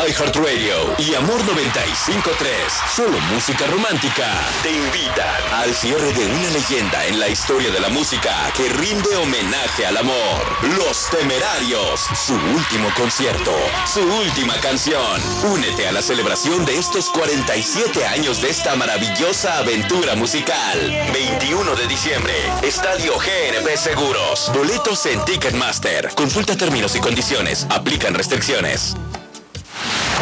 iHeartRadio y Amor 95.3, solo música romántica, te invitan al cierre de una leyenda en la historia de la música que rinde homenaje al amor. Los Temerarios, su último concierto, su última canción. Únete a la celebración de estos 47 años de esta maravillosa aventura musical. 21 de diciembre, Estadio GNP Seguros. Boletos en Ticketmaster. Consulta términos y condiciones. Aplican restricciones.